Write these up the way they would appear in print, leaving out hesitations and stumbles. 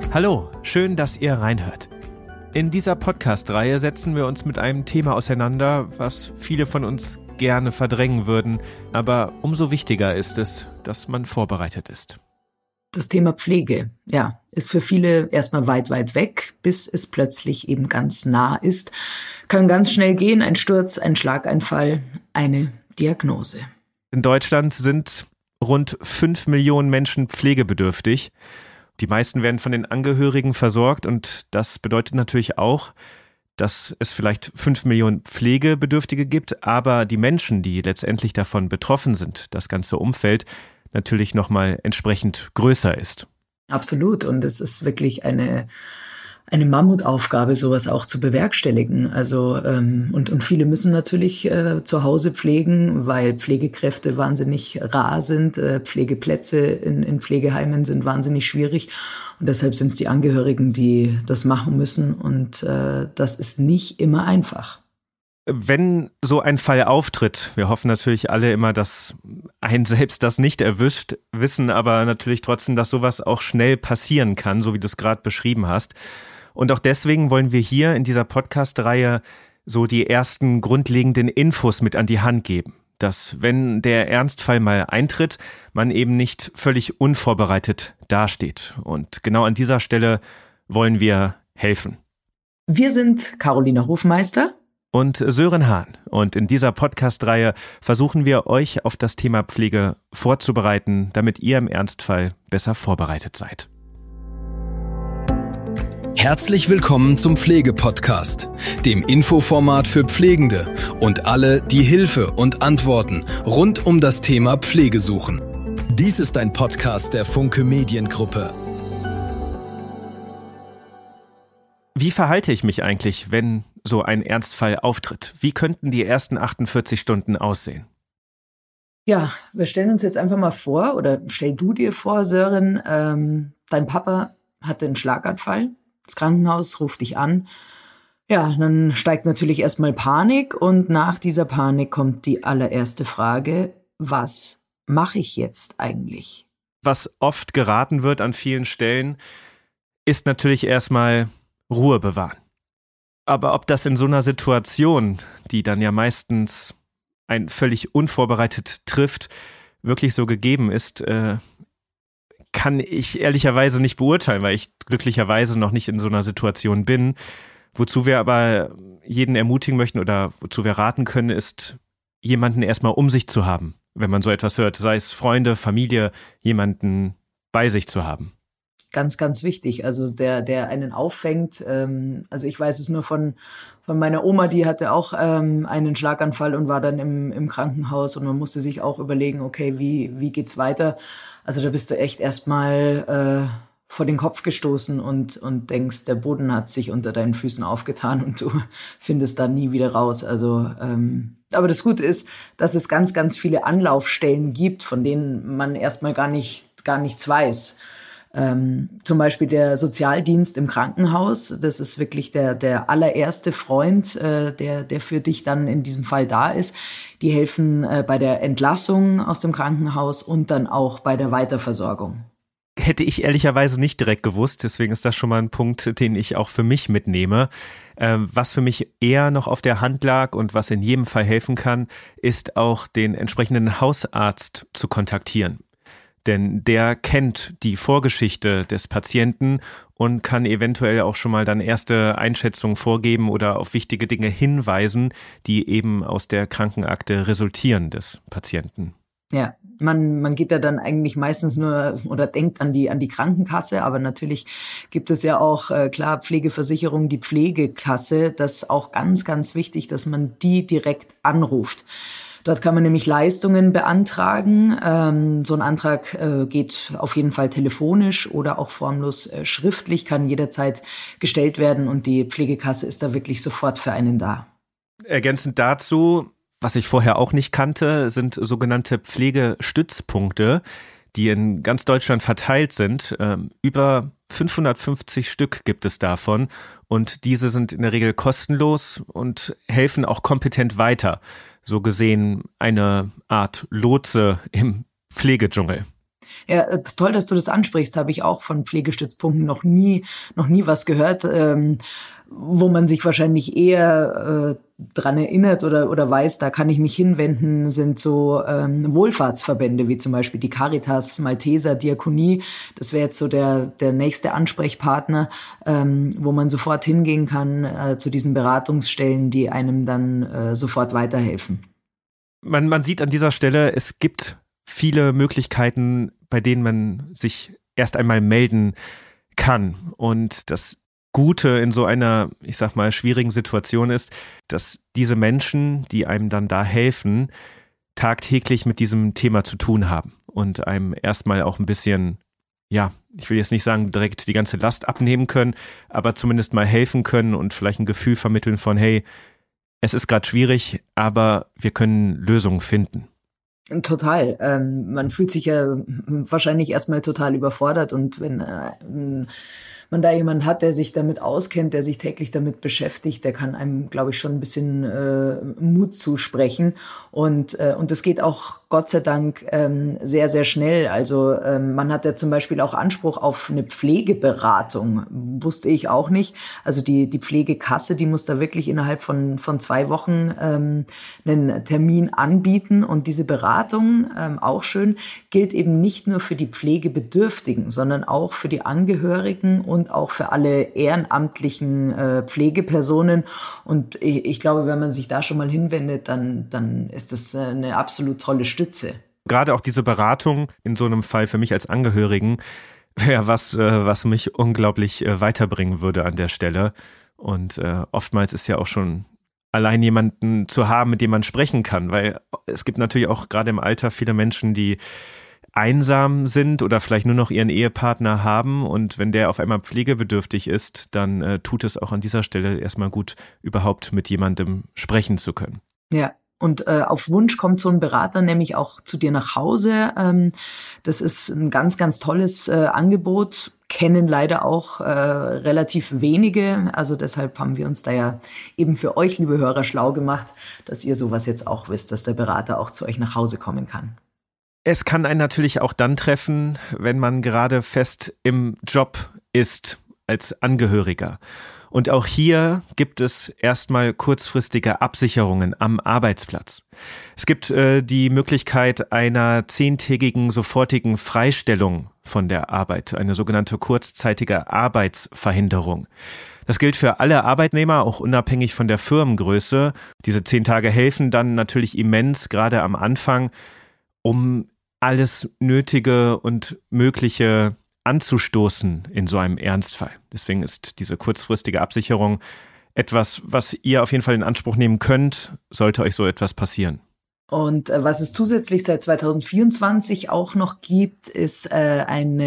Hallo, schön, dass ihr reinhört. In dieser Podcast-Reihe setzen wir uns mit einem Thema auseinander, was viele von uns gerne verdrängen würden, aber umso wichtiger ist es, dass man vorbereitet ist. Das Thema Pflege, ja, ist für viele erstmal weit, weit weg, bis es plötzlich eben ganz nah ist. Kann ganz schnell gehen, ein Sturz, ein Schlaganfall, eine Diagnose. In Deutschland sind rund 5 Millionen Menschen pflegebedürftig. Die meisten werden von den Angehörigen versorgt und das bedeutet natürlich auch, dass es vielleicht 5 Millionen Pflegebedürftige gibt, aber die Menschen, die letztendlich davon betroffen sind, das ganze Umfeld, natürlich nochmal entsprechend größer ist. Absolut, und es ist wirklich eine Mammutaufgabe, sowas auch zu bewerkstelligen. Also und viele müssen natürlich zu Hause pflegen, weil Pflegekräfte wahnsinnig rar sind. Pflegeplätze in Pflegeheimen sind wahnsinnig schwierig. Und deshalb sind es die Angehörigen, die das machen müssen. Und das ist nicht immer einfach. Wenn so ein Fall auftritt, wir hoffen natürlich alle immer, dass einen selbst das nicht erwischt, wissen aber natürlich trotzdem, dass sowas auch schnell passieren kann, so wie du es gerade beschrieben hast. Und auch deswegen wollen wir hier in dieser Podcast-Reihe so die ersten grundlegenden Infos mit an die Hand geben, dass, wenn der Ernstfall mal eintritt, man eben nicht völlig unvorbereitet dasteht. Und genau an dieser Stelle wollen wir helfen. Wir sind Carolina Hofmeister und Sören Hahn. Und in dieser Podcast-Reihe versuchen wir, euch auf das Thema Pflege vorzubereiten, damit ihr im Ernstfall besser vorbereitet seid. Herzlich willkommen zum Pflege-Podcast, dem Infoformat für Pflegende und alle, die Hilfe und Antworten rund um das Thema Pflege suchen. Dies ist ein Podcast der Funke Mediengruppe. Wie verhalte ich mich eigentlich, wenn so ein Ernstfall auftritt? Wie könnten die ersten 48 Stunden aussehen? Ja, wir stellen uns jetzt einfach mal vor, oder stell du dir vor, Sören, dein Papa hatte einen Schlaganfall. Das Krankenhaus ruft dich an. Ja, dann steigt natürlich erstmal Panik und nach dieser Panik kommt die allererste Frage: Was mache ich jetzt eigentlich? Was oft geraten wird an vielen Stellen, ist natürlich erstmal Ruhe bewahren. Aber ob das in so einer Situation, die dann ja meistens einen völlig unvorbereitet trifft, wirklich so gegeben ist, kann ich ehrlicherweise nicht beurteilen, weil ich glücklicherweise noch nicht in so einer Situation bin. Wozu wir aber jeden ermutigen möchten oder wozu wir raten können, ist, jemanden erstmal um sich zu haben, wenn man so etwas hört. Sei es Freunde, Familie, jemanden bei sich zu haben. Ganz, ganz wichtig. Also der einen auffängt. Also ich weiß es nur von meiner Oma, die hatte auch einen Schlaganfall und war dann im Krankenhaus und man musste sich auch überlegen, okay, wie geht's weiter? Also da bist du echt erstmal vor den Kopf gestoßen und denkst, der Boden hat sich unter deinen Füßen aufgetan und du findest da nie wieder raus. Also aber das Gute ist, dass es ganz, ganz viele Anlaufstellen gibt, von denen man erstmal gar nichts weiß. Zum Beispiel der Sozialdienst im Krankenhaus, das ist wirklich der allererste Freund, der für dich dann in diesem Fall da ist. Die helfen bei der Entlassung aus dem Krankenhaus und dann auch bei der Weiterversorgung. Hätte ich ehrlicherweise nicht direkt gewusst, deswegen ist das schon mal ein Punkt, den ich auch für mich mitnehme. Was für mich eher noch auf der Hand lag und was in jedem Fall helfen kann, ist auch den entsprechenden Hausarzt zu kontaktieren. Denn der kennt die Vorgeschichte des Patienten und kann eventuell auch schon mal dann erste Einschätzungen vorgeben oder auf wichtige Dinge hinweisen, die eben aus der Krankenakte resultieren des Patienten. Ja, man geht ja dann eigentlich meistens nur oder denkt an die Krankenkasse, aber natürlich gibt es ja auch, klar, Pflegeversicherung, die Pflegekasse. Das ist auch ganz, ganz wichtig, dass man die direkt anruft. Dort kann man nämlich Leistungen beantragen. So ein Antrag geht auf jeden Fall telefonisch oder auch formlos schriftlich, kann jederzeit gestellt werden und die Pflegekasse ist da wirklich sofort für einen da. Ergänzend dazu, was ich vorher auch nicht kannte, sind sogenannte Pflegestützpunkte, die in ganz Deutschland verteilt sind. Über 550 Stück gibt es davon und diese sind in der Regel kostenlos und helfen auch kompetent weiter. So gesehen eine Art Lotse im Pflegedschungel. Ja, toll, dass du das ansprichst. Habe ich auch von Pflegestützpunkten noch nie was gehört, wo man sich wahrscheinlich eher dran erinnert oder weiß, da kann ich mich hinwenden, sind so Wohlfahrtsverbände wie zum Beispiel die Caritas, Malteser, Diakonie. Das wäre jetzt so der nächste Ansprechpartner, wo man sofort hingehen kann zu diesen Beratungsstellen, die einem dann sofort weiterhelfen. Man sieht an dieser Stelle, es gibt viele Möglichkeiten, bei denen man sich erst einmal melden kann. Und das Gute in so einer, ich sag mal, schwierigen Situation ist, dass diese Menschen, die einem dann da helfen, tagtäglich mit diesem Thema zu tun haben und einem erstmal auch ein bisschen, ja, ich will jetzt nicht sagen, direkt die ganze Last abnehmen können, aber zumindest mal helfen können und vielleicht ein Gefühl vermitteln von, hey, es ist gerade schwierig, aber wir können Lösungen finden. Total. Man fühlt sich ja wahrscheinlich erstmal total überfordert und wenn man da jemanden hat, der sich damit auskennt, der sich täglich damit beschäftigt, der kann einem, glaube ich, schon ein bisschen Mut zusprechen und das geht auch Gott sei Dank sehr, sehr schnell. Also man hat ja zum Beispiel auch Anspruch auf eine Pflegeberatung, wusste ich auch nicht. Also die Pflegekasse, die muss da wirklich innerhalb von 2 Wochen einen Termin anbieten und diese Beratung, auch schön, gilt eben nicht nur für die Pflegebedürftigen, sondern auch für die Angehörigen und auch für alle ehrenamtlichen Pflegepersonen. Und ich glaube, wenn man sich da schon mal hinwendet, dann ist das eine absolut tolle Stütze. Gerade auch diese Beratung in so einem Fall für mich als Angehörigen wäre was mich unglaublich weiterbringen würde an der Stelle. Und oftmals ist ja auch schon allein jemanden zu haben, mit dem man sprechen kann, weil es gibt natürlich auch gerade im Alter viele Menschen, die einsam sind oder vielleicht nur noch ihren Ehepartner haben und wenn der auf einmal pflegebedürftig ist, dann tut es auch an dieser Stelle erstmal gut, überhaupt mit jemandem sprechen zu können. Ja. Und auf Wunsch kommt so ein Berater nämlich auch zu dir nach Hause. Das ist ein ganz, ganz tolles Angebot. Kennen leider auch relativ wenige. Also deshalb haben wir uns da ja eben für euch, liebe Hörer, schlau gemacht, dass ihr sowas jetzt auch wisst, dass der Berater auch zu euch nach Hause kommen kann. Es kann einen natürlich auch dann treffen, wenn man gerade fest im Job ist als Angehöriger. Und auch hier gibt es erstmal kurzfristige Absicherungen am Arbeitsplatz. Es gibt die Möglichkeit einer 10-tägigen sofortigen Freistellung von der Arbeit, eine sogenannte kurzzeitige Arbeitsverhinderung. Das gilt für alle Arbeitnehmer, auch unabhängig von der Firmengröße. Diese 10 Tage helfen dann natürlich immens, gerade am Anfang, um alles Nötige und Mögliche anzustoßen in so einem Ernstfall. Deswegen ist diese kurzfristige Absicherung etwas, was ihr auf jeden Fall in Anspruch nehmen könnt, sollte euch so etwas passieren. Und was es zusätzlich seit 2024 auch noch gibt, ist ein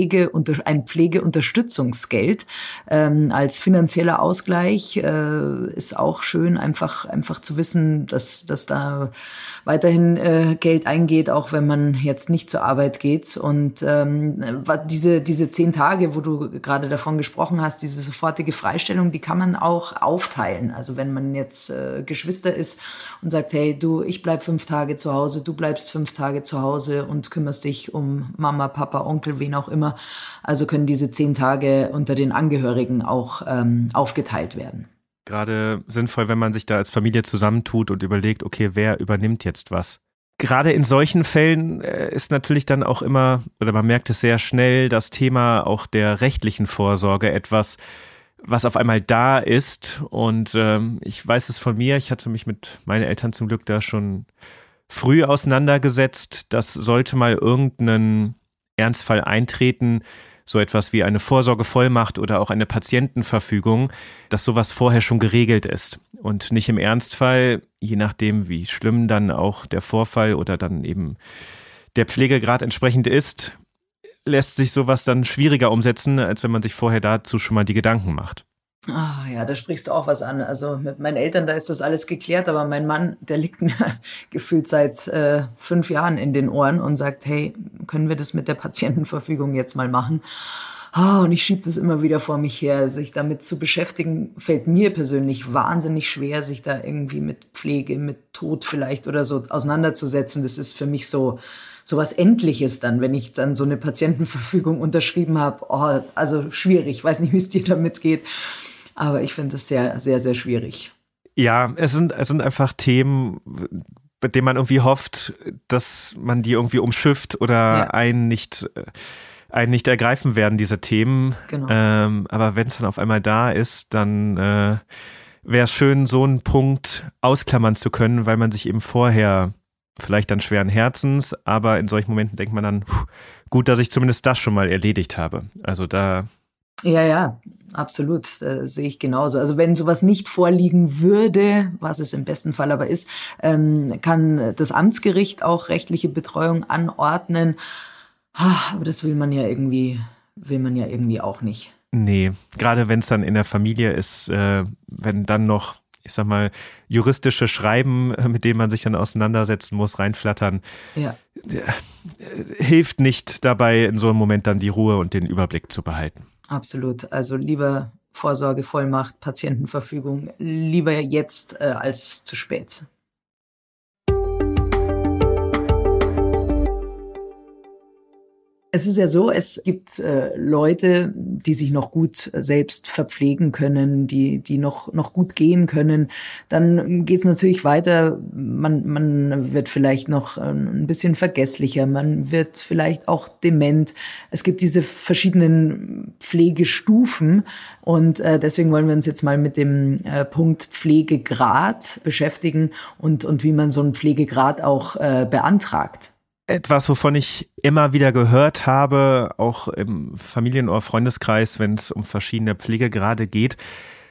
Pflegeunterstützungsgeld als finanzieller Ausgleich. Ist auch schön, einfach zu wissen, dass da weiterhin Geld eingeht, auch wenn man jetzt nicht zur Arbeit geht. Und diese 10 Tage, wo du gerade davon gesprochen hast, diese sofortige Freistellung, die kann man auch aufteilen. Also wenn man jetzt Geschwister ist und sagt, hey, ich bleib 5 Tage zu Hause, du bleibst 5 Tage zu Hause und kümmerst dich um Mama, Papa, Onkel, wen auch immer. Also können diese 10 Tage unter den Angehörigen auch aufgeteilt werden. Gerade sinnvoll, wenn man sich da als Familie zusammentut und überlegt, okay, wer übernimmt jetzt was? Gerade in solchen Fällen ist natürlich dann auch immer, oder man merkt es sehr schnell, das Thema auch der rechtlichen Vorsorge etwas, was auf einmal da ist. Und ich weiß es von mir, ich hatte mich mit meinen Eltern zum Glück da schon früh auseinandergesetzt. Das sollte mal irgendein Ernstfall eintreten, so etwas wie eine Vorsorgevollmacht oder auch eine Patientenverfügung, dass sowas vorher schon geregelt ist. Und nicht im Ernstfall, je nachdem wie schlimm dann auch der Vorfall oder dann eben der Pflegegrad entsprechend ist, lässt sich sowas dann schwieriger umsetzen, als wenn man sich vorher dazu schon mal die Gedanken macht. Ah, ja, da sprichst du auch was an. Also mit meinen Eltern, da ist das alles geklärt, aber mein Mann, der liegt mir gefühlt seit 5 Jahren in den Ohren und sagt, hey, können wir das mit der Patientenverfügung jetzt mal machen? Und ich schiebe das immer wieder vor mich her. Sich damit zu beschäftigen, fällt mir persönlich wahnsinnig schwer, sich da irgendwie mit Pflege, mit Tod vielleicht oder so auseinanderzusetzen. Das ist für mich so sowas Endliches dann, wenn ich dann so eine Patientenverfügung unterschrieben habe. Oh, also schwierig, ich weiß nicht, wie es dir damit geht, aber ich finde es sehr, sehr, sehr schwierig. Ja, es sind einfach Themen, bei denen man irgendwie hofft, dass man die irgendwie umschifft oder einen nicht ergreifen werden, diese Themen. Genau. Aber wenn es dann auf einmal da ist, dann wäre es schön, so einen Punkt ausklammern zu können, weil man sich eben vorher vielleicht dann schweren Herzens, aber in solchen Momenten denkt man dann, gut, dass ich zumindest das schon mal erledigt habe. Also da... Ja, absolut, sehe ich genauso. Also wenn sowas nicht vorliegen würde, was es im besten Fall aber ist, kann das Amtsgericht auch rechtliche Betreuung anordnen. Aber das will man ja irgendwie auch nicht. Nee, gerade wenn es dann in der Familie ist, wenn dann noch, ich sag mal, juristische Schreiben, mit denen man sich dann auseinandersetzen muss, reinflattern, hilft nicht dabei, in so einem Moment dann die Ruhe und den Überblick zu behalten. Absolut. Also lieber Vorsorgevollmacht, Patientenverfügung, lieber jetzt als zu spät. Es ist ja so, es gibt Leute, die sich noch gut selbst verpflegen können, die noch gut gehen können. Dann geht's natürlich weiter. Man wird vielleicht noch ein bisschen vergesslicher. Man wird vielleicht auch dement. Es gibt diese verschiedenen Pflegestufen und deswegen wollen wir uns jetzt mal mit dem Punkt Pflegegrad beschäftigen und wie man so einen Pflegegrad auch beantragt. Etwas, wovon ich immer wieder gehört habe, auch im Familien- oder Freundeskreis, wenn es um verschiedene Pflegegrade geht.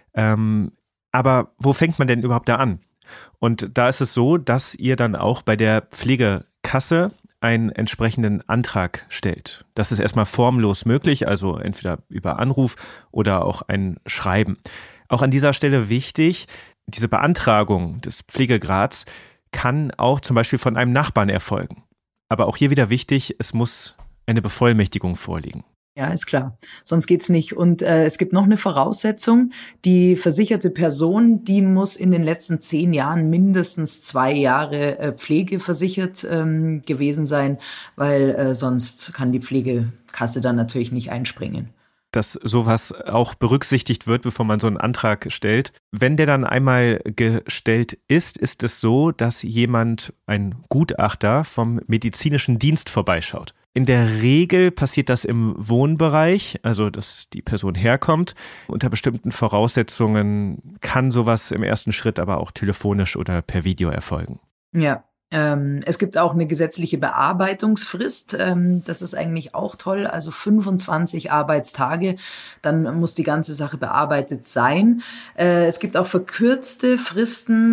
Aber wo fängt man denn überhaupt da an? Und da ist es so, dass ihr dann auch bei der Pflegekasse einen entsprechenden Antrag stellt. Das ist erstmal formlos möglich, also entweder über Anruf oder auch ein Schreiben. Auch an dieser Stelle wichtig, diese Beantragung des Pflegegrads kann auch zum Beispiel von einem Nachbarn erfolgen. Aber auch hier wieder wichtig, es muss eine Bevollmächtigung vorliegen. Ja, ist klar. Sonst geht's nicht. Und es gibt noch eine Voraussetzung. Die versicherte Person, die muss in den letzten 10 Jahren mindestens 2 Jahre pflegeversichert gewesen sein, weil sonst kann die Pflegekasse dann natürlich nicht einspringen. Dass sowas auch berücksichtigt wird, bevor man so einen Antrag stellt. Wenn der dann einmal gestellt ist, ist es so, dass jemand, ein Gutachter vom medizinischen Dienst vorbeischaut. In der Regel passiert das im Wohnbereich, also dass die Person herkommt. Unter bestimmten Voraussetzungen kann sowas im ersten Schritt aber auch telefonisch oder per Video erfolgen. Ja. Es gibt auch eine gesetzliche Bearbeitungsfrist. Das ist eigentlich auch toll. Also 25 Arbeitstage. Dann muss die ganze Sache bearbeitet sein. Es gibt auch verkürzte Fristen,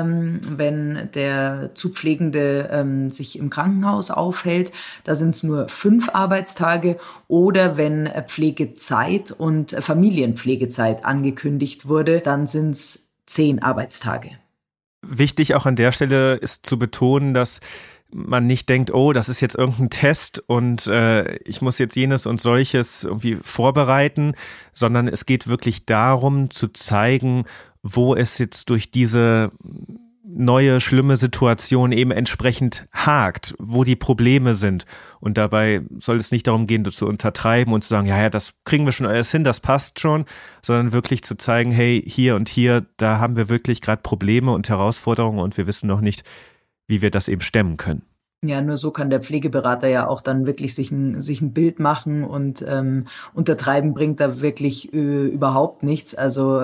wenn der zu Pflegende sich im Krankenhaus aufhält. Da sind es nur 5 Arbeitstage. Oder wenn Pflegezeit und Familienpflegezeit angekündigt wurde, dann sind es 10 Arbeitstage. Wichtig auch an der Stelle ist zu betonen, dass man nicht denkt, oh, das ist jetzt irgendein Test und ich muss jetzt jenes und solches irgendwie vorbereiten, sondern es geht wirklich darum zu zeigen, wo es jetzt durch diese neue, schlimme Situation eben entsprechend hakt, wo die Probleme sind. Und dabei soll es nicht darum gehen, das zu untertreiben und zu sagen, ja, das kriegen wir schon alles hin, das passt schon, sondern wirklich zu zeigen, hey, hier und hier, da haben wir wirklich gerade Probleme und Herausforderungen und wir wissen noch nicht, wie wir das eben stemmen können. Ja, nur so kann der Pflegeberater ja auch dann wirklich sich ein Bild machen und untertreiben bringt da wirklich überhaupt nichts. Also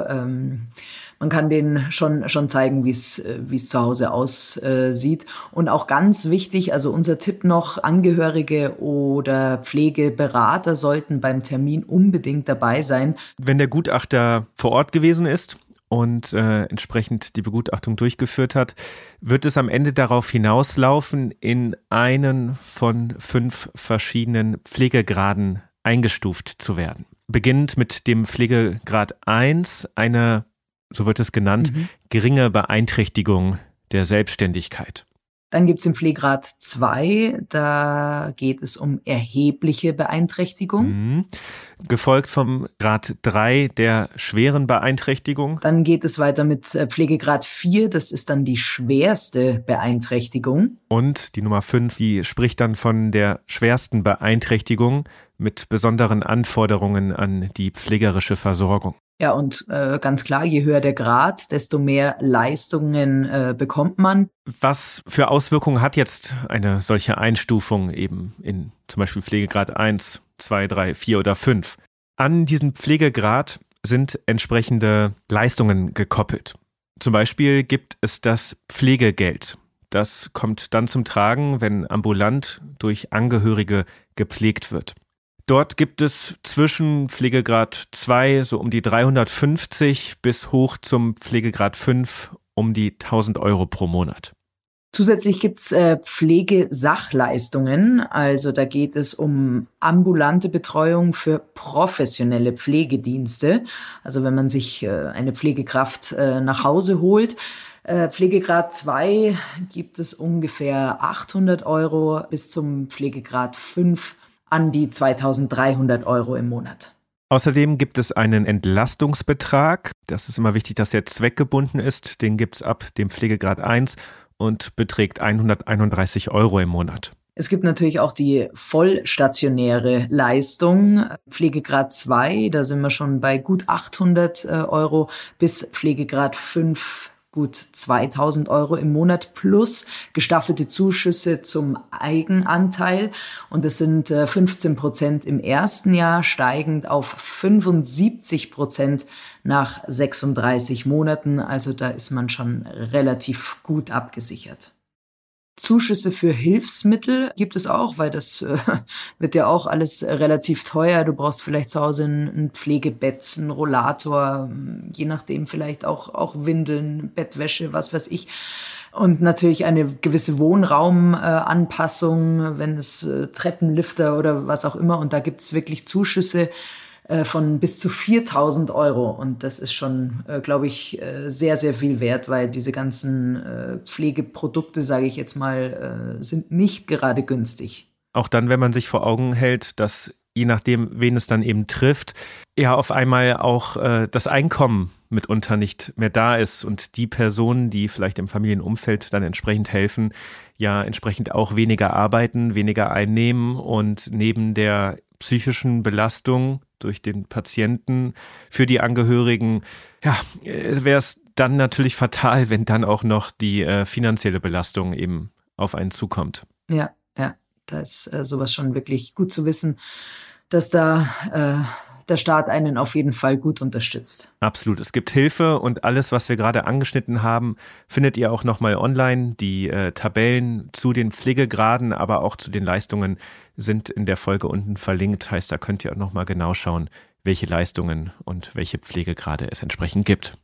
man kann denen schon zeigen, wie es zu Hause aussieht. Und auch ganz wichtig, also unser Tipp noch, Angehörige oder Pflegeberater sollten beim Termin unbedingt dabei sein. Wenn der Gutachter vor Ort gewesen ist und entsprechend die Begutachtung durchgeführt hat, wird es am Ende darauf hinauslaufen, in einen von 5 verschiedenen Pflegegraden eingestuft zu werden. Beginnend mit dem Pflegegrad 1, eine, so wird es genannt, geringe Beeinträchtigung der Selbstständigkeit. Dann gibt's den Pflegegrad 2, da geht es um erhebliche Beeinträchtigung. Gefolgt vom Grad 3 der schweren Beeinträchtigung. Dann geht es weiter mit Pflegegrad 4, das ist dann die schwerste Beeinträchtigung. Und die Nummer 5, die spricht dann von der schwersten Beeinträchtigung mit besonderen Anforderungen an die pflegerische Versorgung. Ja, und ganz klar, je höher der Grad, desto mehr Leistungen bekommt man. Was für Auswirkungen hat jetzt eine solche Einstufung eben in zum Beispiel Pflegegrad 1, 2, 3, 4 oder 5? An diesen Pflegegrad sind entsprechende Leistungen gekoppelt. Zum Beispiel gibt es das Pflegegeld. Das kommt dann zum Tragen, wenn ambulant durch Angehörige gepflegt wird. Dort gibt es zwischen Pflegegrad 2 so um die 350 bis hoch zum Pflegegrad 5 um die 1.000 Euro pro Monat. Zusätzlich gibt's Pflegesachleistungen, also da geht es um ambulante Betreuung für professionelle Pflegedienste. Also wenn man sich eine Pflegekraft nach Hause holt. Pflegegrad 2 gibt es ungefähr 800 Euro bis zum Pflegegrad 5 an die 2.300 Euro im Monat. Außerdem gibt es einen Entlastungsbetrag. Das ist immer wichtig, dass der zweckgebunden ist. Den gibt es ab dem Pflegegrad 1 und beträgt 131 Euro im Monat. Es gibt natürlich auch die vollstationäre Leistung. Pflegegrad 2, da sind wir schon bei gut 800 Euro bis Pflegegrad 5 gut 2.000 Euro im Monat plus gestaffelte Zuschüsse zum Eigenanteil. Und das sind 15% im ersten Jahr, steigend auf 75% nach 36 Monaten. Also da ist man schon relativ gut abgesichert. Zuschüsse für Hilfsmittel gibt es auch, weil das wird ja auch alles relativ teuer. Du brauchst vielleicht zu Hause ein Pflegebett, einen Rollator, je nachdem vielleicht auch Windeln, Bettwäsche, was weiß ich. Und natürlich eine gewisse Wohnraumanpassung, wenn es Treppenlifter oder was auch immer. Und da gibt es wirklich Zuschüsse von bis zu 4.000 Euro. Und das ist schon, glaube ich, sehr, sehr viel wert, weil diese ganzen Pflegeprodukte, sage ich jetzt mal, sind nicht gerade günstig. Auch dann, wenn man sich vor Augen hält, dass je nachdem, wen es dann eben trifft, ja auf einmal auch das Einkommen mitunter nicht mehr da ist und die Personen, die vielleicht im Familienumfeld dann entsprechend helfen, ja entsprechend auch weniger arbeiten, weniger einnehmen und neben der psychischen Belastung durch den Patienten für die Angehörigen, ja, wäre es dann natürlich fatal, wenn dann auch noch die finanzielle Belastung eben auf einen zukommt. Ja, da ist sowas schon wirklich gut zu wissen, dass da der Staat einen auf jeden Fall gut unterstützt. Absolut. Es gibt Hilfe und alles, was wir gerade angeschnitten haben, findet ihr auch nochmal online. Die Tabellen zu den Pflegegraden, aber auch zu den Leistungen sind in der Folge unten verlinkt. Heißt, da könnt ihr auch nochmal genau schauen, welche Leistungen und welche Pflegegrade es entsprechend gibt.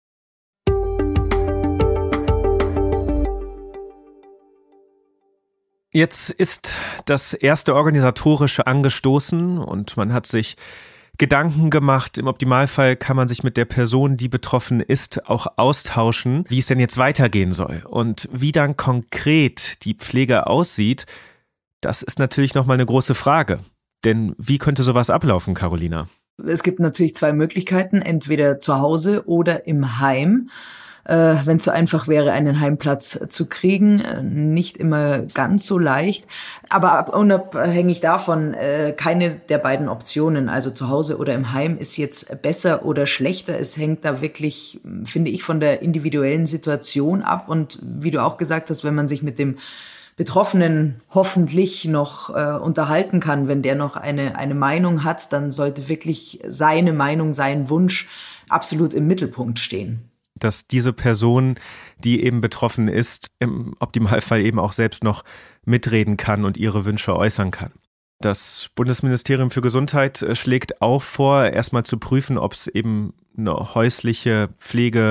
Jetzt ist das erste Organisatorische angestoßen und man hat sich Gedanken gemacht. Im Optimalfall kann man sich mit der Person, die betroffen ist, auch austauschen, wie es denn jetzt weitergehen soll. Und wie dann konkret die Pflege aussieht, das ist natürlich nochmal eine große Frage. Denn wie könnte sowas ablaufen, Carolina? Es gibt natürlich zwei Möglichkeiten, entweder zu Hause oder im Heim. Wenn es so einfach wäre, einen Heimplatz zu kriegen. Nicht immer ganz so leicht. Aber unabhängig davon, keine der beiden Optionen, also zu Hause oder im Heim, ist jetzt besser oder schlechter. Es hängt da wirklich, finde ich, von der individuellen Situation ab. Und wie du auch gesagt hast, wenn man sich mit dem Betroffenen hoffentlich noch unterhalten kann, wenn der noch eine Meinung hat, dann sollte wirklich seine Meinung, sein Wunsch absolut im Mittelpunkt stehen. Dass diese Person, die eben betroffen ist, im Optimalfall eben auch selbst noch mitreden kann und ihre Wünsche äußern kann. Das Bundesministerium für Gesundheit schlägt auch vor, erstmal zu prüfen, ob es eben eine häusliche Pflege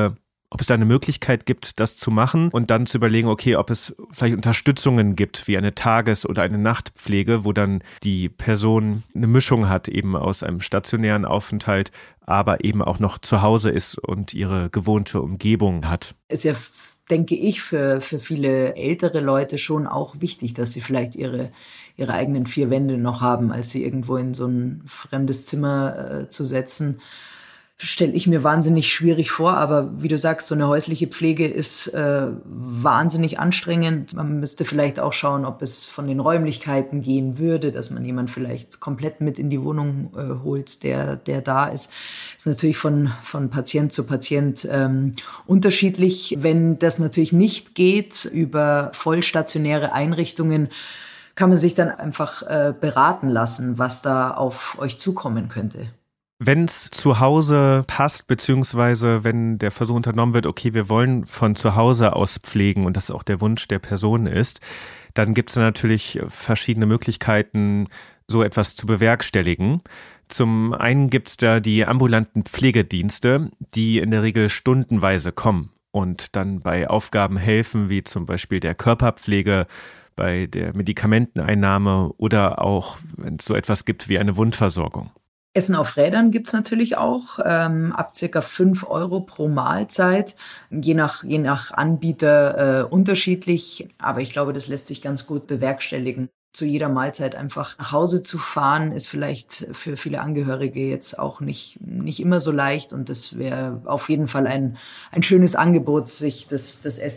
ob es da eine Möglichkeit gibt, das zu machen und dann zu überlegen, okay, ob es vielleicht Unterstützungen gibt, wie eine Tages- oder eine Nachtpflege, wo dann die Person eine Mischung hat, eben aus einem stationären Aufenthalt, aber eben auch noch zu Hause ist und ihre gewohnte Umgebung hat. Ist ja, denke ich, für viele ältere Leute schon auch wichtig, dass sie vielleicht ihre eigenen vier Wände noch haben, als sie irgendwo in so ein fremdes Zimmer zu setzen. Stelle ich mir wahnsinnig schwierig vor, aber wie du sagst, so eine häusliche Pflege ist wahnsinnig anstrengend. Man müsste vielleicht auch schauen, ob es von den Räumlichkeiten gehen würde, dass man jemand vielleicht komplett mit in die Wohnung holt, der da ist. Ist natürlich von Patient zu Patient unterschiedlich. Wenn das natürlich nicht geht über vollstationäre Einrichtungen, kann man sich dann einfach beraten lassen, was da auf euch zukommen könnte. Wenn es zu Hause passt, beziehungsweise wenn der Versuch unternommen wird, okay, wir wollen von zu Hause aus pflegen und das auch der Wunsch der Person ist, dann gibt es natürlich verschiedene Möglichkeiten, so etwas zu bewerkstelligen. Zum einen gibt es da die ambulanten Pflegedienste, die in der Regel stundenweise kommen und dann bei Aufgaben helfen, wie zum Beispiel der Körperpflege, bei der Medikamenteneinnahme oder auch, wenn es so etwas gibt wie eine Wundversorgung. Essen auf Rädern gibt's natürlich auch, ab circa 5 € pro Mahlzeit, je nach Anbieter unterschiedlich, aber ich glaube, das lässt sich ganz gut bewerkstelligen. Zu jeder Mahlzeit einfach nach Hause zu fahren, ist vielleicht für viele Angehörige jetzt auch nicht immer so leicht und das wäre auf jeden Fall ein schönes Angebot, sich das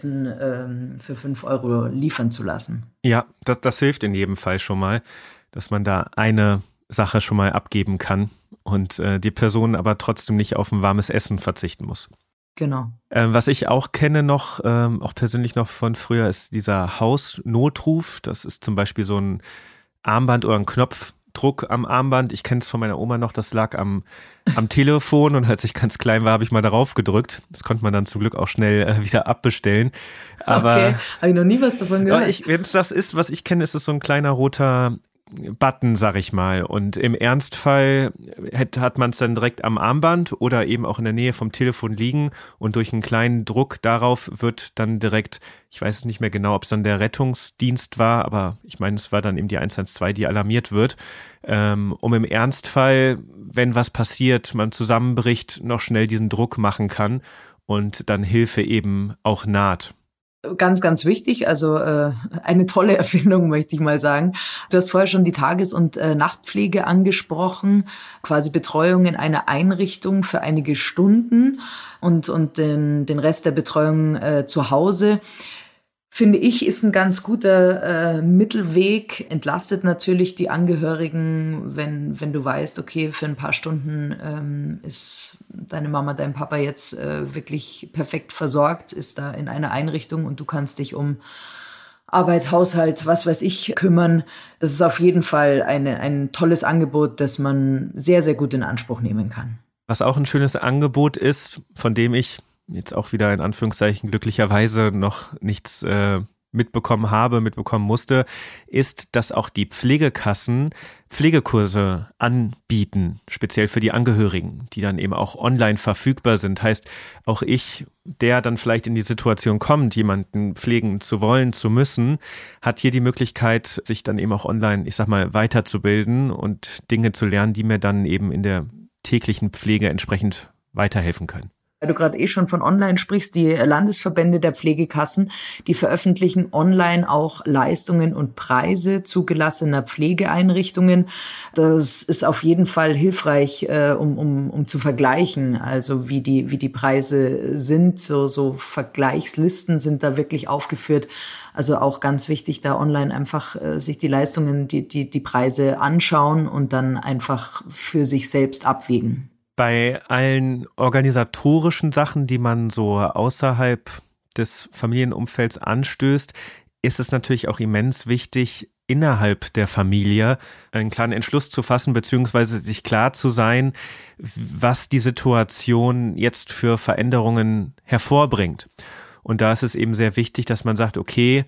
Essen für 5 € liefern zu lassen. Ja, das hilft in jedem Fall schon mal, dass man da eine Sache schon mal abgeben kann und die Person aber trotzdem nicht auf ein warmes Essen verzichten muss. Genau. Was ich auch kenne noch, auch persönlich noch von früher, ist dieser Hausnotruf. Das ist zum Beispiel so ein Armband oder ein Knopfdruck am Armband. Ich kenne es von meiner Oma noch, das lag am Telefon und als ich ganz klein war, habe ich mal darauf gedrückt. Das konnte man dann zum Glück auch schnell wieder abbestellen. Aber okay, habe ich noch nie was davon gehört. Wenn es das ist, was ich kenne, ist es so ein kleiner roter Button, sag ich mal. Und im Ernstfall hat man es dann direkt am Armband oder eben auch in der Nähe vom Telefon liegen und durch einen kleinen Druck darauf wird dann direkt, ich weiß es nicht mehr genau, ob es dann der Rettungsdienst war, aber ich meine, es war dann eben die 112, die alarmiert wird, um im Ernstfall, wenn was passiert, man zusammenbricht, noch schnell diesen Druck machen kann und dann Hilfe eben auch naht. Ganz, ganz wichtig, also eine tolle Erfindung, möchte ich mal sagen. Du hast vorher schon die Tages- und Nachtpflege angesprochen, quasi Betreuung in einer Einrichtung für einige Stunden und den Rest der Betreuung zu Hause. Finde ich, ist ein ganz guter Mittelweg, entlastet natürlich die Angehörigen, wenn du weißt, okay, für ein paar Stunden ist deine Mama, dein Papa jetzt wirklich perfekt versorgt, ist da in einer Einrichtung und du kannst dich um Arbeit, Haushalt, was weiß ich, kümmern. Das ist auf jeden Fall ein tolles Angebot, das man sehr, sehr gut in Anspruch nehmen kann. Was auch ein schönes Angebot ist, von dem ich jetzt auch wieder in Anführungszeichen glücklicherweise noch nichts mitbekommen musste, ist, dass auch die Pflegekassen Pflegekurse anbieten, speziell für die Angehörigen, die dann eben auch online verfügbar sind. Heißt, auch ich, der dann vielleicht in die Situation kommt, jemanden pflegen zu wollen, zu müssen, hat hier die Möglichkeit, sich dann eben auch online, ich sag mal, weiterzubilden und Dinge zu lernen, die mir dann eben in der täglichen Pflege entsprechend weiterhelfen können. Weil du gerade schon von online sprichst, die Landesverbände der Pflegekassen, die veröffentlichen online auch Leistungen und Preise zugelassener Pflegeeinrichtungen. Das ist auf jeden Fall hilfreich, um zu vergleichen, also wie die Preise sind. So Vergleichslisten sind da wirklich aufgeführt. Also auch ganz wichtig, da online einfach sich die Leistungen, die Preise anschauen und dann einfach für sich selbst abwägen. Bei allen organisatorischen Sachen, die man so außerhalb des Familienumfelds anstößt, ist es natürlich auch immens wichtig, innerhalb der Familie einen klaren Entschluss zu fassen, beziehungsweise sich klar zu sein, was die Situation jetzt für Veränderungen hervorbringt. Und da ist es eben sehr wichtig, dass man sagt, okay,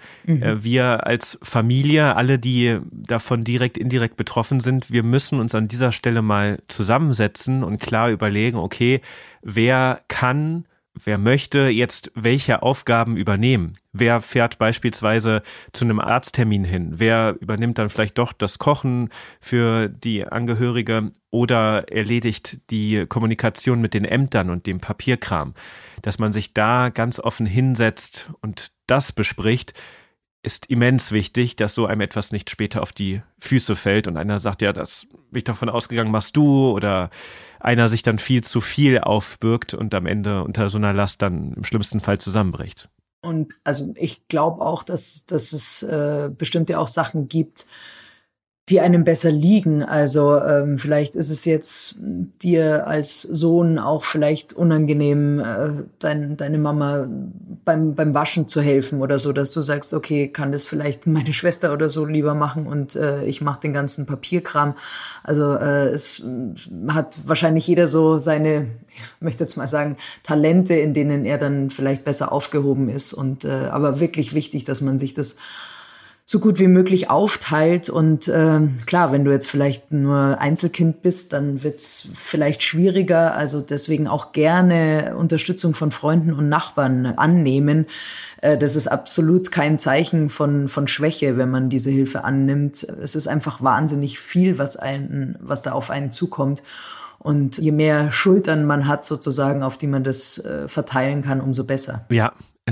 wir als Familie, alle, die davon direkt, indirekt betroffen sind, wir müssen uns an dieser Stelle mal zusammensetzen und klar überlegen, okay, wer kann wer möchte jetzt welche Aufgaben übernehmen. Wer fährt beispielsweise zu einem Arzttermin hin? Wer übernimmt dann vielleicht doch das Kochen für die Angehörige oder erledigt die Kommunikation mit den Ämtern und dem Papierkram? Dass man sich da ganz offen hinsetzt und das bespricht, ist immens wichtig, dass so einem etwas nicht später auf die Füße fällt und einer sagt, ja, das bin ich davon ausgegangen, machst du, oder einer sich dann viel zu viel aufbürgt und am Ende unter so einer Last dann im schlimmsten Fall zusammenbricht. Und also ich glaube auch, dass es bestimmte auch Sachen gibt, die einem besser liegen. Also vielleicht ist es jetzt dir als Sohn auch vielleicht unangenehm, deine Mama beim Waschen zu helfen oder so, dass du sagst, okay, kann das vielleicht meine Schwester oder so lieber machen und ich mache den ganzen Papierkram. Also es hat wahrscheinlich jeder so seine, ich möchte jetzt mal sagen, Talente, in denen er dann vielleicht besser aufgehoben ist. Und aber wirklich wichtig, dass man sich das so gut wie möglich aufteilt. Und klar, wenn du jetzt vielleicht nur Einzelkind bist, dann wird's vielleicht schwieriger. Also deswegen auch gerne Unterstützung von Freunden und Nachbarn annehmen. Das ist absolut kein Zeichen von Schwäche, wenn man diese Hilfe annimmt. Es ist einfach wahnsinnig viel, was da auf einen zukommt. Und je mehr Schultern man hat sozusagen, auf die man das verteilen kann, umso besser. Ja,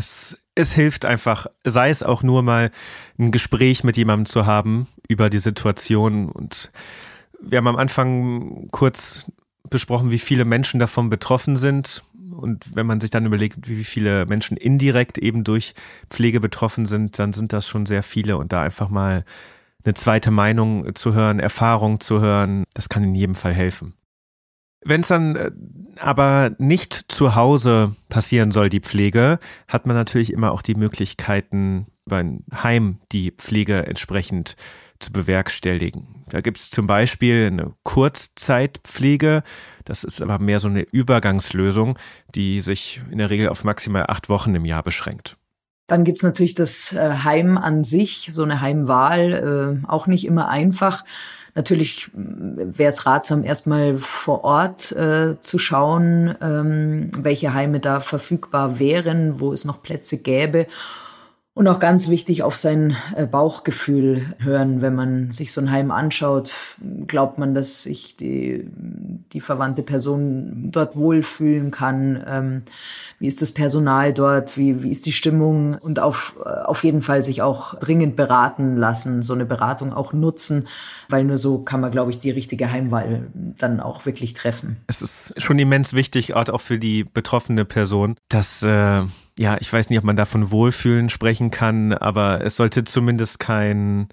es hilft einfach, sei es auch nur mal ein Gespräch mit jemandem zu haben über die Situation. Und wir haben am Anfang kurz besprochen, wie viele Menschen davon betroffen sind. Und wenn man sich dann überlegt, wie viele Menschen indirekt eben durch Pflege betroffen sind, dann sind das schon sehr viele. Und da einfach mal eine zweite Meinung zu hören, Erfahrung zu hören, das kann in jedem Fall helfen. Wenn es dann aber nicht zu Hause passieren soll, die Pflege, hat man natürlich immer auch die Möglichkeiten, über ein Heim die Pflege entsprechend zu bewerkstelligen. Da gibt es zum Beispiel eine Kurzzeitpflege, das ist aber mehr so eine Übergangslösung, die sich in der Regel auf maximal 8 Wochen im Jahr beschränkt. Dann gibt's natürlich das Heim an sich, so eine Heimwahl, auch nicht immer einfach. Natürlich wäre es ratsam, erstmal vor Ort zu schauen, welche Heime da verfügbar wären, wo es noch Plätze gäbe. Und auch ganz wichtig, auf sein Bauchgefühl hören, wenn man sich so ein Heim anschaut. Glaubt man, dass sich die verwandte Person dort wohlfühlen kann? Wie ist das Personal dort? Wie ist die Stimmung? Und auf jeden Fall sich auch dringend beraten lassen, so eine Beratung auch nutzen, weil nur so kann man, glaube ich, die richtige Heimwahl dann auch wirklich treffen. Es ist schon immens wichtig, auch für die betroffene Person, dass ja, ich weiß nicht, ob man da von Wohlfühlen sprechen kann, aber es sollte zumindest kein,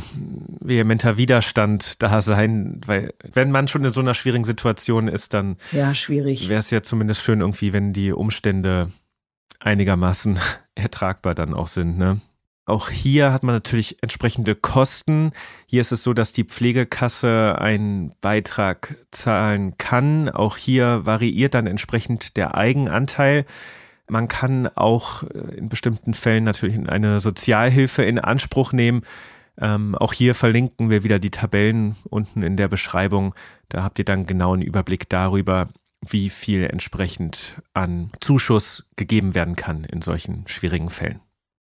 vehementer Widerstand da sein, weil wenn man schon in so einer schwierigen Situation ist, dann schwierig. Wäre es ja zumindest schön irgendwie, wenn die Umstände einigermaßen ertragbar dann auch sind, ne? Auch hier hat man natürlich entsprechende Kosten. Hier ist es so, dass die Pflegekasse einen Beitrag zahlen kann. Auch hier variiert dann entsprechend der Eigenanteil. Man kann auch in bestimmten Fällen natürlich eine Sozialhilfe in Anspruch nehmen. Auch hier verlinken wir wieder die Tabellen unten in der Beschreibung. Da habt ihr dann genau einen Überblick darüber, wie viel entsprechend an Zuschuss gegeben werden kann in solchen schwierigen Fällen.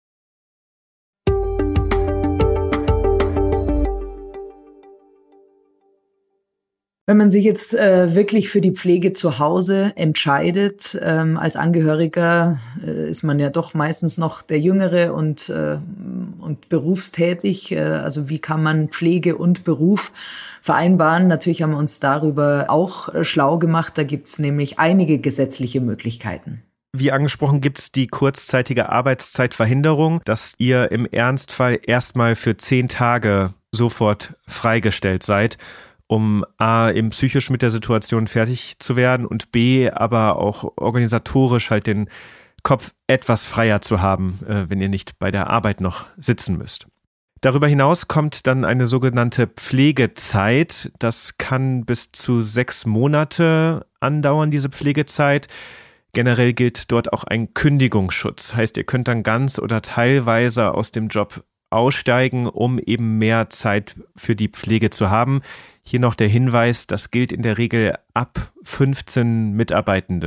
Wenn man sich jetzt wirklich für die Pflege zu Hause entscheidet, als Angehöriger ist man ja doch meistens noch der Jüngere und berufstätig. Also wie kann man Pflege und Beruf vereinbaren? Natürlich haben wir uns darüber auch schlau gemacht. Da gibt's nämlich einige gesetzliche Möglichkeiten. Wie angesprochen gibt es die kurzzeitige Arbeitszeitverhinderung, dass ihr im Ernstfall erstmal für 10 Tage sofort freigestellt seid, um A, eben psychisch mit der Situation fertig zu werden und B, aber auch organisatorisch halt den Kopf etwas freier zu haben, wenn ihr nicht bei der Arbeit noch sitzen müsst. Darüber hinaus kommt dann eine sogenannte Pflegezeit. Das kann bis zu 6 Monate andauern, diese Pflegezeit. Generell gilt dort auch ein Kündigungsschutz. Heißt, ihr könnt dann ganz oder teilweise aus dem Job aussteigen, um eben mehr Zeit für die Pflege zu haben. Hier noch der Hinweis, das gilt in der Regel ab 15 Mitarbeitenden.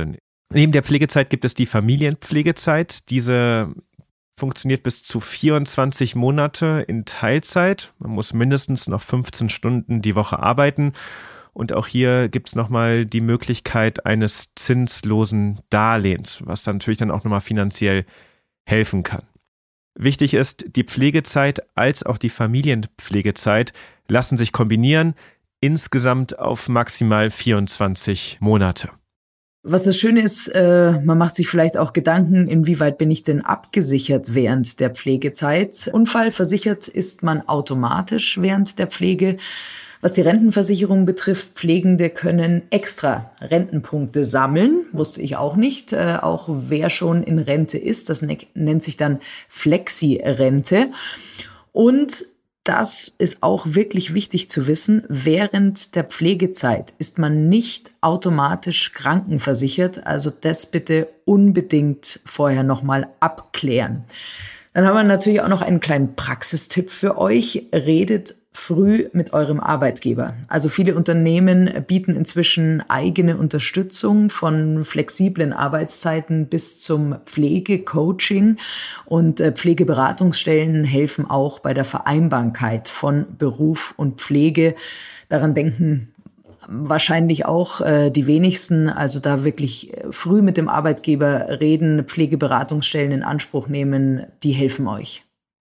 Neben der Pflegezeit gibt es die Familienpflegezeit. Diese funktioniert bis zu 24 Monate in Teilzeit. Man muss mindestens noch 15 Stunden die Woche arbeiten. Und auch hier gibt es nochmal die Möglichkeit eines zinslosen Darlehens, was dann natürlich dann auch nochmal finanziell helfen kann. Wichtig ist, die Pflegezeit als auch die Familienpflegezeit lassen sich kombinieren, insgesamt auf maximal 24 Monate. Was das Schöne ist, man macht sich vielleicht auch Gedanken, inwieweit bin ich denn abgesichert während der Pflegezeit. Unfallversichert ist man automatisch während der Pflege. Was die Rentenversicherung betrifft, Pflegende können extra Rentenpunkte sammeln, wusste ich auch nicht, auch wer schon in Rente ist. Das nennt sich dann Flexi-Rente. Und das ist auch wirklich wichtig zu wissen, während der Pflegezeit ist man nicht automatisch krankenversichert, also das bitte unbedingt vorher nochmal abklären. Dann haben wir natürlich auch noch einen kleinen Praxistipp für euch. Redet früh mit eurem Arbeitgeber. Also viele Unternehmen bieten inzwischen eigene Unterstützung von flexiblen Arbeitszeiten bis zum Pflegecoaching und Pflegeberatungsstellen helfen auch bei der Vereinbarkeit von Beruf und Pflege. Daran denken wahrscheinlich auch die wenigsten, also da wirklich früh mit dem Arbeitgeber reden, Pflegeberatungsstellen in Anspruch nehmen, die helfen euch.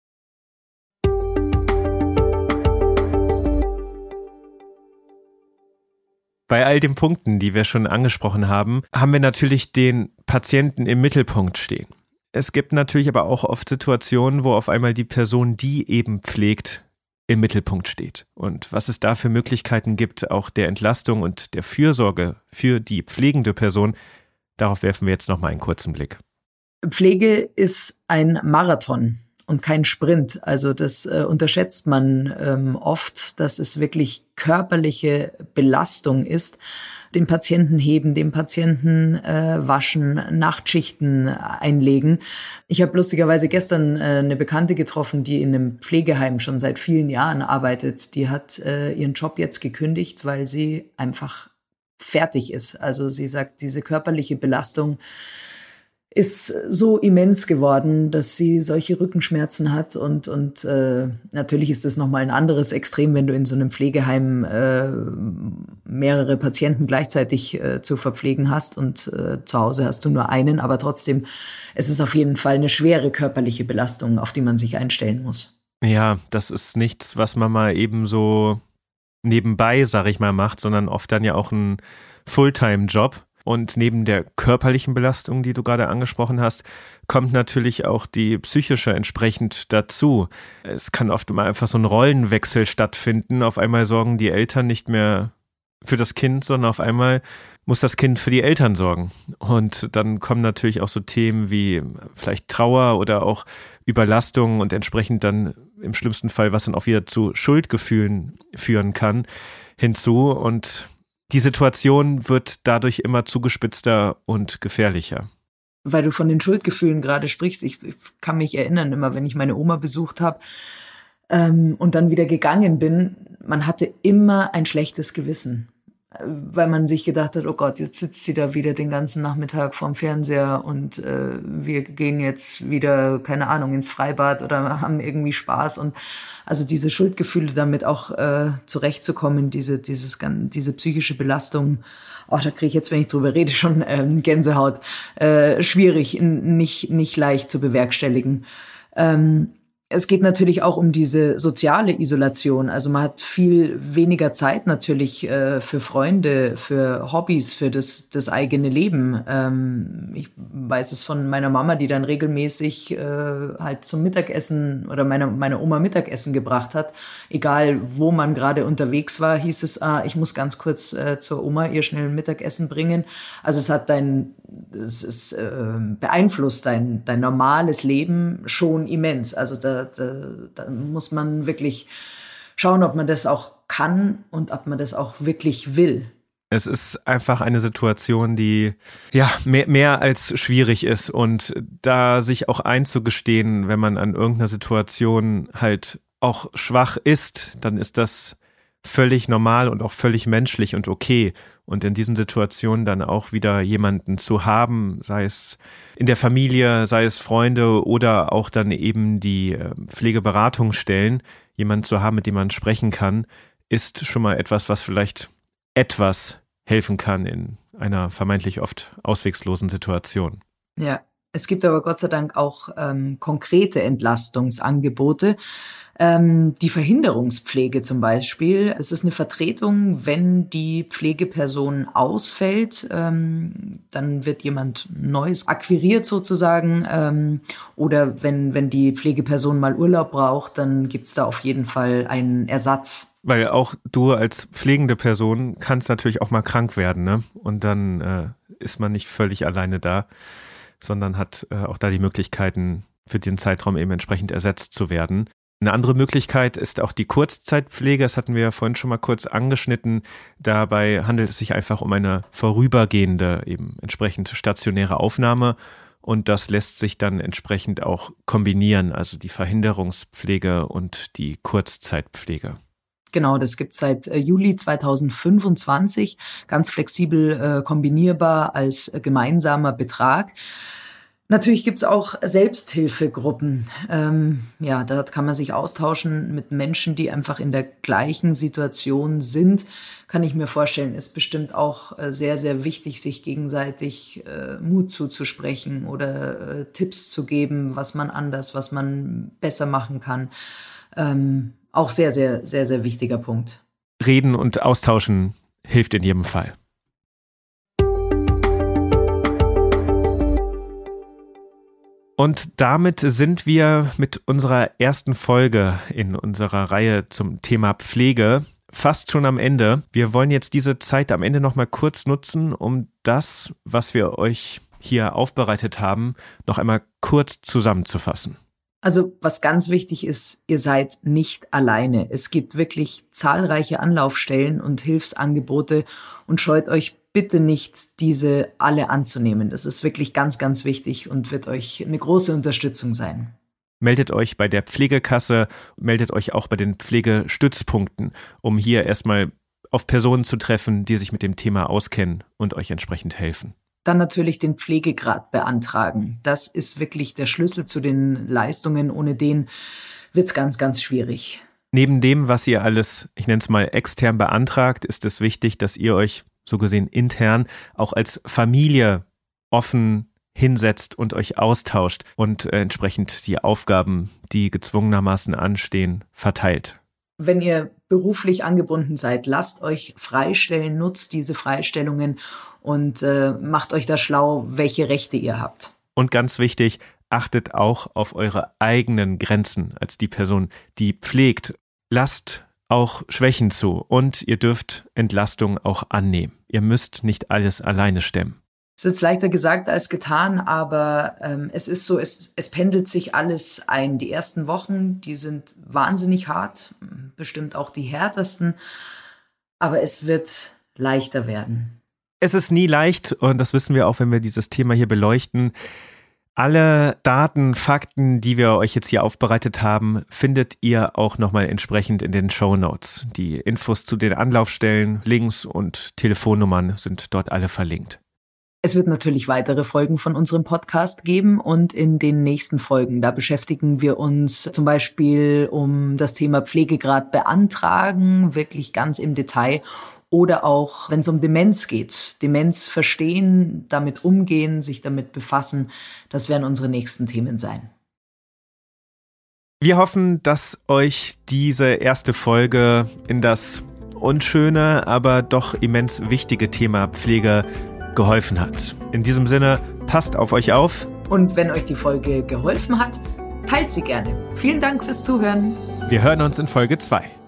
Bei all den Punkten, die wir schon angesprochen haben, haben wir natürlich den Patienten im Mittelpunkt stehen. Es gibt natürlich aber auch oft Situationen, wo auf einmal die Person, die eben pflegt, im Mittelpunkt steht. Und was es da für Möglichkeiten gibt, auch der Entlastung und der Fürsorge für die pflegende Person, darauf werfen wir jetzt nochmal einen kurzen Blick. Pflege ist ein Marathon und kein Sprint. Also das unterschätzt man oft, dass es wirklich körperliche Belastung ist. Den Patienten heben, den Patienten waschen, Nachtschichten einlegen. Ich habe lustigerweise gestern eine Bekannte getroffen, die in einem Pflegeheim schon seit vielen Jahren arbeitet. Die hat ihren Job jetzt gekündigt, weil sie einfach fertig ist. Also sie sagt, diese körperliche Belastung ist so immens geworden, dass sie solche Rückenschmerzen hat und natürlich ist das nochmal ein anderes Extrem, wenn du in so einem Pflegeheim mehrere Patienten gleichzeitig zu verpflegen hast und zu Hause hast du nur einen, aber trotzdem, es ist auf jeden Fall eine schwere körperliche Belastung, auf die man sich einstellen muss. Ja, das ist nichts, was man mal eben so nebenbei, sag ich mal, macht, sondern oft dann ja auch ein Fulltime-Job. Und neben der körperlichen Belastung, die du gerade angesprochen hast, kommt natürlich auch die psychische entsprechend dazu. Es kann oft mal einfach so ein Rollenwechsel stattfinden. Auf einmal sorgen die Eltern nicht mehr für das Kind, sondern auf einmal muss das Kind für die Eltern sorgen. Und dann kommen natürlich auch so Themen wie vielleicht Trauer oder auch Überlastung und entsprechend dann im schlimmsten Fall, was dann auch wieder zu Schuldgefühlen führen kann, hinzu. Und die Situation wird dadurch immer zugespitzter und gefährlicher. Weil du von den Schuldgefühlen gerade sprichst, ich kann mich erinnern, immer wenn ich meine Oma besucht habe und dann wieder gegangen bin, man hatte immer ein schlechtes Gewissen, weil man sich gedacht hat, oh Gott, jetzt sitzt sie da wieder den ganzen Nachmittag vorm Fernseher und wir gehen jetzt wieder, keine Ahnung, ins Freibad oder haben irgendwie Spaß. Und also diese Schuldgefühle damit auch zurechtzukommen, diese psychische Belastung, da kriege ich jetzt, wenn ich drüber rede, schon Gänsehaut. Schwierig, nicht leicht zu bewerkstelligen. Es geht natürlich auch um diese soziale Isolation. Also man hat viel weniger Zeit natürlich für Freunde, für Hobbys, für das eigene Leben. Ich weiß es von meiner Mama, die dann regelmäßig halt zum Mittagessen oder meine Oma Mittagessen gebracht hat. Egal, wo man gerade unterwegs war, hieß es, ich muss ganz kurz zur Oma ihr schnell ein Mittagessen bringen. Also es beeinflusst dein normales Leben schon immens. Also da muss man wirklich schauen, ob man das auch kann und ob man das auch wirklich will. Es ist einfach eine Situation, die ja mehr als schwierig ist, und da sich auch einzugestehen, wenn man an irgendeiner Situation halt auch schwach ist, dann ist das völlig normal und auch völlig menschlich und okay. Und in diesen Situationen dann auch wieder jemanden zu haben, sei es in der Familie, sei es Freunde oder auch dann eben die Pflegeberatungsstellen, jemanden zu haben, mit dem man sprechen kann, ist schon mal etwas, was vielleicht etwas helfen kann in einer vermeintlich oft auswegslosen Situation. Ja, es gibt aber Gott sei Dank auch konkrete Entlastungsangebote. Die Verhinderungspflege zum Beispiel. Es ist eine Vertretung, wenn die Pflegeperson ausfällt, dann wird jemand Neues akquiriert sozusagen. Oder wenn die Pflegeperson mal Urlaub braucht, dann gibt's da auf jeden Fall einen Ersatz. Weil auch du als pflegende Person kannst natürlich auch mal krank werden, ne? Und dann ist man nicht völlig alleine da, sondern hat auch da die Möglichkeiten, für den Zeitraum eben entsprechend ersetzt zu werden. Eine andere Möglichkeit ist auch die Kurzzeitpflege, das hatten wir ja vorhin schon mal kurz angeschnitten. Dabei handelt es sich einfach um eine vorübergehende, eben entsprechend stationäre Aufnahme und das lässt sich dann entsprechend auch kombinieren, also die Verhinderungspflege und die Kurzzeitpflege. Genau, das gibt's seit Juli 2025, ganz flexibel kombinierbar als gemeinsamer Betrag. Natürlich gibt's auch Selbsthilfegruppen. Da kann man sich austauschen mit Menschen, die einfach in der gleichen Situation sind. Kann ich mir vorstellen, ist bestimmt auch sehr, sehr wichtig, sich gegenseitig Mut zuzusprechen oder Tipps zu geben, was man anders, was man besser machen kann. Auch sehr, sehr, sehr, sehr wichtiger Punkt. Reden und austauschen hilft in jedem Fall. Und damit sind wir mit unserer ersten Folge in unserer Reihe zum Thema Pflege fast schon am Ende. Wir wollen jetzt diese Zeit am Ende noch mal kurz nutzen, um das, was wir euch hier aufbereitet haben, noch einmal kurz zusammenzufassen. Also was ganz wichtig ist, ihr seid nicht alleine. Es gibt wirklich zahlreiche Anlaufstellen und Hilfsangebote und scheut euch bitte nicht, diese alle anzunehmen. Das ist wirklich ganz, ganz wichtig und wird euch eine große Unterstützung sein. Meldet euch bei der Pflegekasse, meldet euch auch bei den Pflegestützpunkten, um hier erstmal auf Personen zu treffen, die sich mit dem Thema auskennen und euch entsprechend helfen. Dann natürlich den Pflegegrad beantragen. Das ist wirklich der Schlüssel zu den Leistungen. Ohne den wird's ganz, ganz schwierig. Neben dem, was ihr alles, ich nenne es mal extern beantragt, ist es wichtig, dass ihr euch so gesehen intern auch als Familie offen hinsetzt und euch austauscht und entsprechend die Aufgaben, die gezwungenermaßen anstehen, verteilt. Wenn ihr beruflich angebunden seid, lasst euch freistellen, nutzt diese Freistellungen und macht euch da schlau, welche Rechte ihr habt. Und ganz wichtig, achtet auch auf eure eigenen Grenzen als die Person, die pflegt. Lasst auch Schwächen zu und ihr dürft Entlastung auch annehmen. Ihr müsst nicht alles alleine stemmen. Es ist jetzt leichter gesagt als getan, aber es ist so, es pendelt sich alles ein. Die ersten Wochen, die sind wahnsinnig hart, bestimmt auch die härtesten, aber es wird leichter werden. Es ist nie leicht und das wissen wir auch, wenn wir dieses Thema hier beleuchten. Alle Daten, Fakten, die wir euch jetzt hier aufbereitet haben, findet ihr auch nochmal entsprechend in den Shownotes. Die Infos zu den Anlaufstellen, Links und Telefonnummern sind dort alle verlinkt. Es wird natürlich weitere Folgen von unserem Podcast geben und in den nächsten Folgen, da beschäftigen wir uns zum Beispiel um das Thema Pflegegrad beantragen, wirklich ganz im Detail. Oder auch, wenn es um Demenz geht, Demenz verstehen, damit umgehen, sich damit befassen, das werden unsere nächsten Themen sein. Wir hoffen, dass euch diese erste Folge in das unschöne, aber doch immens wichtige Thema Pflege geholfen hat. In diesem Sinne, passt auf euch auf. Und wenn euch die Folge geholfen hat, teilt sie gerne. Vielen Dank fürs Zuhören. Wir hören uns in Folge 2.